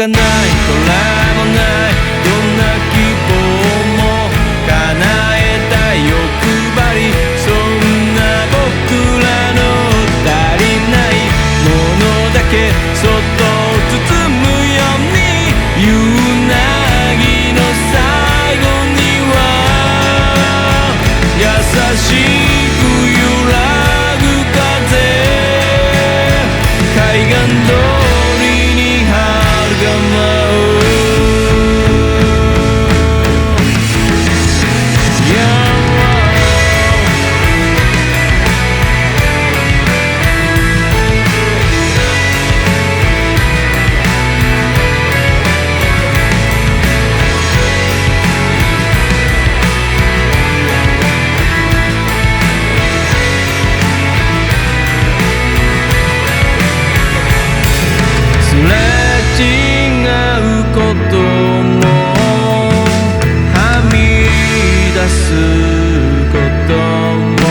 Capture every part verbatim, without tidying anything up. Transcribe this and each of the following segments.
がない、これもない、どんな希望も叶えたい欲張り、そんな僕らの足りないものだけそっと包むように、夕凪の最後には優しく揺らぐ風、海岸通りに春が舞う。すれ違うこともはみ出すことも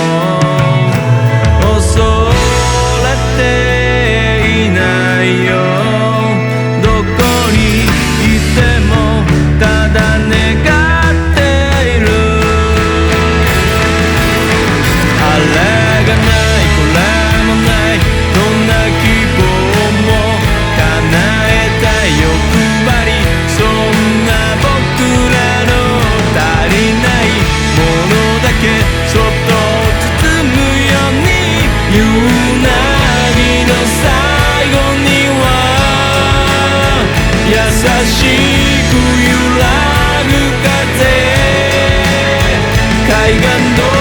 恐れていないよ、どこにいてもただ願っている。あれがない、これもない、どんな希望も叶えたい欲張り、そんな僕らの足りないものだけそっと包むように、夕凪の最後には優しく揺らぐ風、海岸通